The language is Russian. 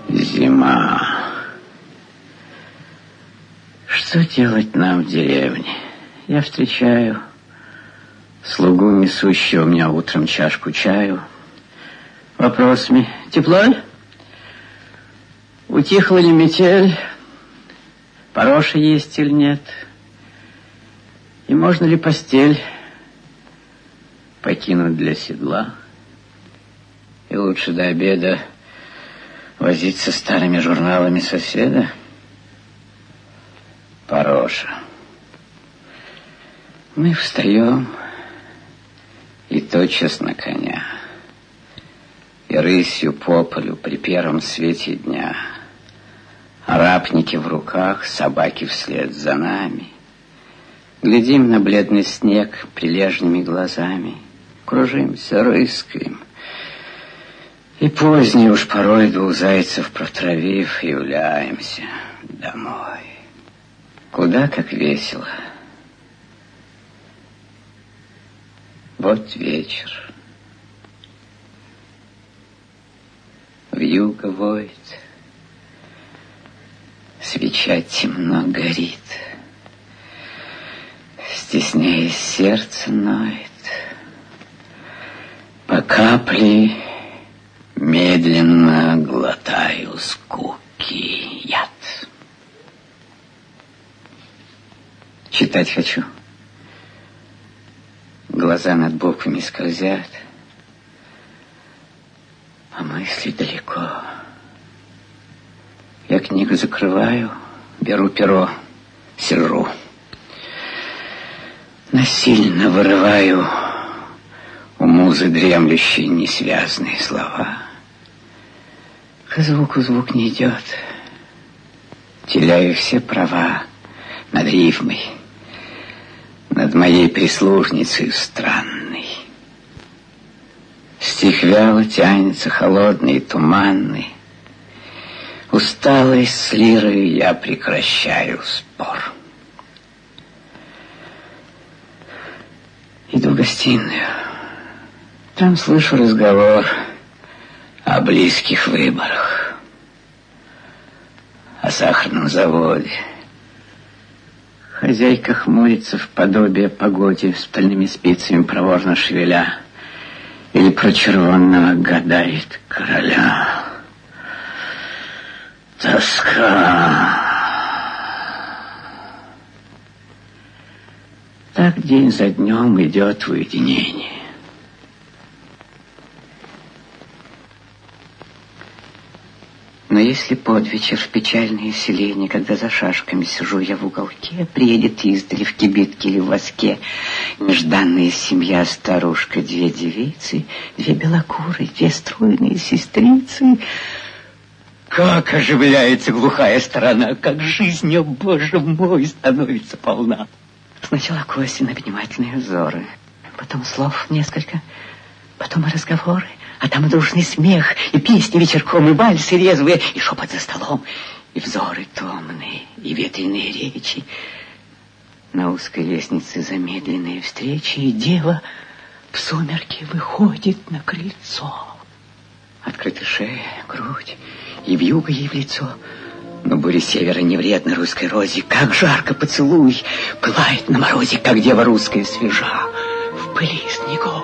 Зима. Что делать нам в деревне? Я встречаю слугу, несущего мне утром чашку чаю, вопросами: тепло ли? Утихла ли метель? Пороша есть или нет? И можно ли постель покинуть для седла? И лучше до обеда возиться старыми журналами соседа? Пороша. Мы встаем и тотчас на коня, и рысью по полю при первом свете дня. Арапники в руках, собаки вслед за нами. Глядим на бледный снег прилежными глазами, кружимся, рыскаем. И поздней уж порой 2 зайцев протравив, являемся домой. Куда как весело. Вот вечер. Вьюга воет. Свеча темно горит. Стесняясь, сердце ноет. По капле медленно глотаю скуки яд. Читать хочу. Глаза над буквами скользят, а мысли далеко. Я книгу закрываю, беру перо, сижу. Насильно вырываю у музы дремлющие несвязные слова. К звуку звук не идет. Теряю все права над рифмой, над моей прислужницей странной. Стих вяло тянется, холодный и туманный. Усталый с лирой я прекращаю спор. Иду в гостиную. Там слышу разговор о близких выборах, о сахарном заводе. Хозяйка хмурится в подобие погоде, стальными спицами проворно шевеля, или про червонного гадает короля. Тоска. Так день за днем идет в уединение. Но если под вечер в печальное селение, когда за шашками сижу я в уголке, приедет издали в кибитке или в воске нежданная семья, старушка, 2 девицы, 2 белокурые, 2 стройные сестрицы, как оживляется глухая сторона, как жизнь, о боже мой, становится полна. Сначала Костин внимательные взоры, потом слов несколько, потом и разговоры, а там и дружный смех, и песни вечерком, и вальсы резвые, и шепот за столом, и взоры томные, и ветреные речи. На узкой лестнице замедленные встречи, и дева в сумерки выходит на крыльцо. Открыта шея, грудь, и вьюга ей в лицо. Но буря севера не вредна русской розе, как жарко поцелуй, пылает на морозе, как дева русская свежа, в пыли снегов.